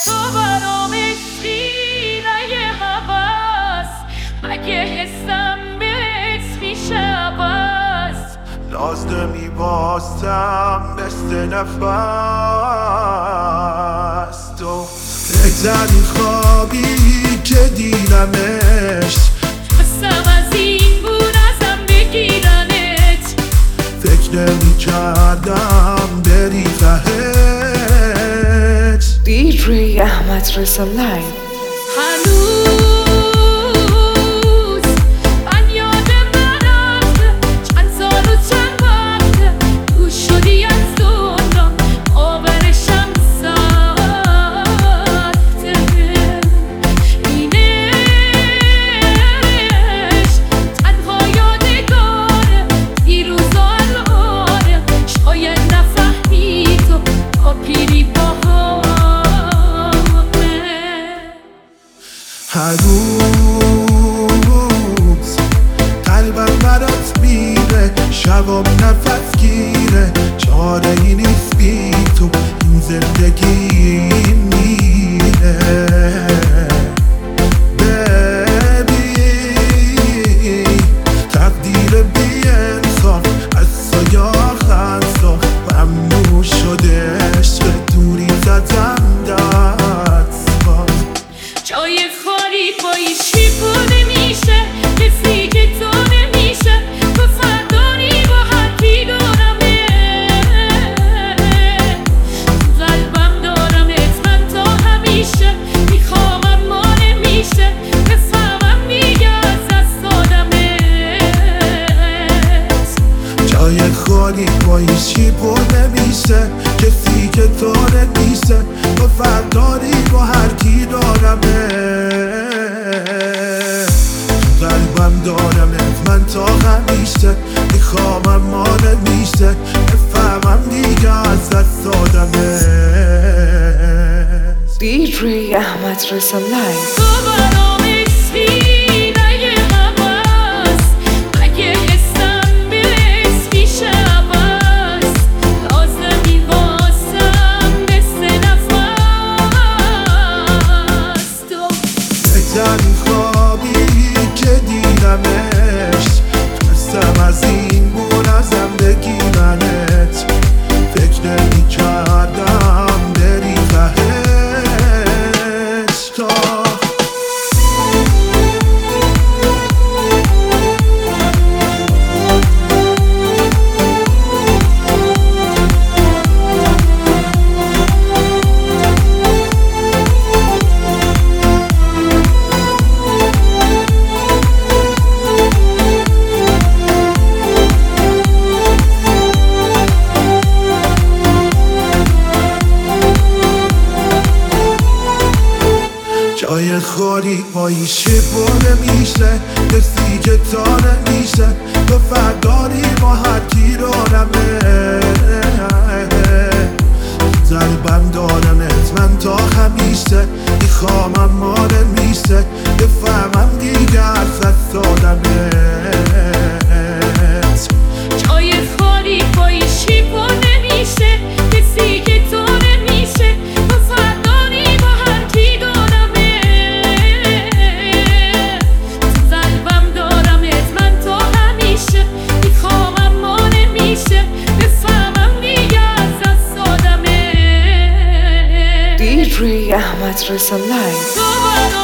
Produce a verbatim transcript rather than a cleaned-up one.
تو برام عشقی نه یه هوس، مگه حسم بهت میشه عوض. لازمی باستم مثل نفس تو، بهترین خوابی که دیدمش، خواستم از این بود ازم بگیرنت، فکر نمی کردم بری تهت. دی جی احمد رضا لایو. هنوز من یادم نرفته چند سال و چند وقته دور شدی از دنیا، باورشم سخته. اینش تنها یادگاره دیروز و الانه، شاید نفهمی تو تا پیری هر روز قلبم برات میره، شبام نفس گیره، چاره ای نیست بی تو این زندگی میره. ببین تقدیر بی انصاف از سایا خنصاف، ممنوع شده عشق دوری زدم دست. جای خالی پایی چی بوده میشه، کسی که تو نمیشه، تو فردانی با هر کی دارمه، تو قلبم دارمت من تا همیشه، میخوام اما نمیشه، بفهمم دیگه از دست دادمت. جای خالی پایی چی بوده میشه، کسی که تو نمیشه، تو فردانی با هر کی دارمه، تو قلبم دارمت من تا همیشه، میخوام اما نمیشه، بفهمم دیگه از دست دادمت. دی جی احمد رضا لایو. تو برام عشقی نه یه هوس، مگه حسم بهت میشه عوض. لازمی واسم مثل نفس تو، بهترین خوابی که دیدمش، تونستم از این بود ازم بگیرنت، فکر نمی کردم بری تهت. تا جای خالی پایی چی بوده میشه، کسی که تا نمیشه، تو فرداری با هر کی دارمه، قلبم دارمت من تا همیشه، میخوام اما نمیشه، بفهمم دیگه از دست دادمت. جای خالی پایی چی بوده میشه، کسی که تو نمیشه، تو فردانی با هر کی دارمه، تو قلبم دارمت من تا همیشه، میخوام اما نمیشه، بفهمم دیگه از دست دادمت. دی جی احمد رضا لایو. تو